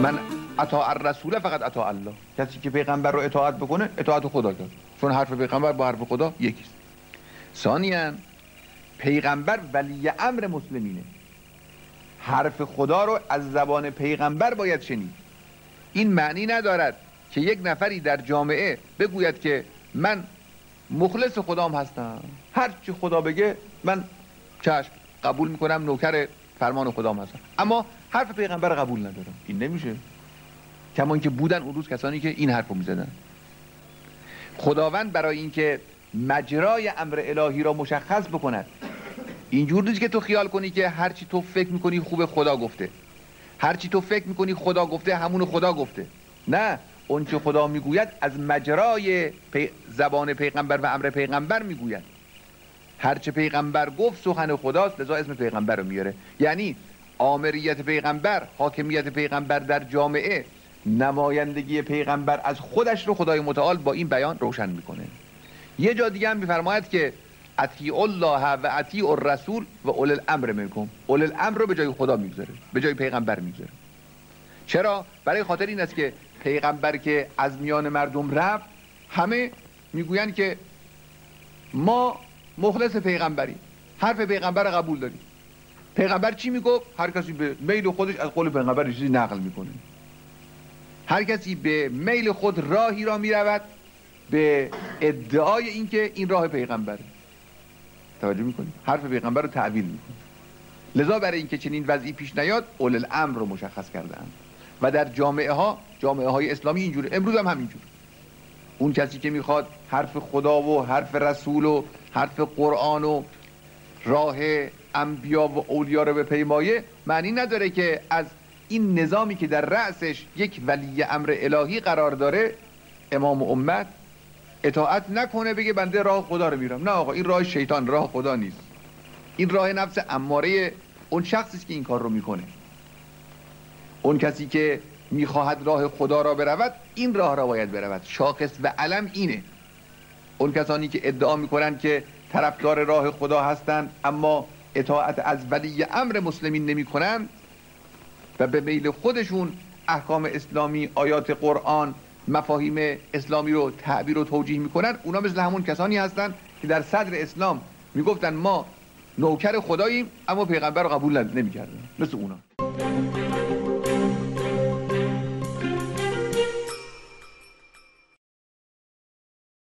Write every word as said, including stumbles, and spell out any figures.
من اطاع الرسول فقط اطاع الله. کسی که پیغمبر رو اطاعت بکنه اطاعت خدا کرد، چون حرف پیغمبر با حرف خدا یکیست. ثانیاً پیغمبر ولی امر مسلمینه، حرف خدا رو از زبان پیغمبر باید شنید. این معنی ندارد که یک نفری در جامعه بگوید که من مخلص خدام هستم، هر چی خدا بگه من چشم قبول میکنم، نوکر فرمان خدام هستم، اما حرف پیغمبر قبول ندارم. این نمیشه. کما که بودن اون روز کسانی که این حرفو میزدن. خداوند برای اینکه مجرای امر الهی را مشخص بکند، اینجور نیست که تو خیال کنی که هر چی تو فکر میکنی خوب خدا گفته، هر چی تو فکر میکنی خدا گفته همون خدا گفته. نه، اون چه خدا میگوید از مجرای پی... زبان پیغمبر و امر پیغمبر میگوید. هر چه پیغمبر گفت سخن خداست، لذا اسم پیغمبر رو میاره. یعنی آمریت پیغمبر، حاکمیت پیغمبر در جامعه، نمایندگی پیغمبر از خودش رو خدای متعال با این بیان روشن میکنه. یه جا دیگه هم میفرماید که اطیعوا الله و اطیعوا الرسول و اولی الامر منکم. اولی الامر رو به جای خدا میگذاره، به جای پیغمبر میگذاره. چرا؟ برای خاطر این است که پیغمبر که از میان مردم رفت، همه میگویند که ما مخلص پیغمبری، حرف پیغمبر قبول داریم. پیغمبر چی میگفت؟ هر کسی به میل خودش از قول پیغمبر چیزی نقل میکنه. هر کسی به میل خود راهی را میرود به ادعای اینکه این راه پیغمبره. توجه میکنی؟ حرف پیغمبر رو تعویل میکنه. لذا برای اینکه چنین وضعی پیش نیاد، اول الامر رو مشخص کردند. و در جامعه ها، جامعه های اسلامی اینجوره، امروز هم همینجور. اون کسی که میخواد حرف خدا و حرف رسول و حرف قرآن و راه انبیا و اولیا رو به پیمایه، معنی نداره که از این نظامی که در رأسش یک ولی امر الهی قرار داره، امام امت، اطاعت نکنه، بگه بنده راه خدا رو میرم. نه آقا، این راه شیطان، راه خدا نیست. این راه نفس اماره اون شخصی است که این کار رو میکنه. اون کسی که میخواهد راه خدا را برود، این راه را باید برود. شاخص و علم اینه. اون کسانی که ادعا میکنن که طرفدار راه خدا هستند اما اطاعت از ولی امر مسلمین نمیکنن و به میل خودشون احکام اسلامی، آیات قرآن، مفاهیم اسلامی رو تعبیر و توجیه میکنن، اونا مثل همون کسانی هستن که در صدر اسلام میگفتن ما نوکر خداییم اما پیغمبر رو قبول نمیکردن. مثل اونا.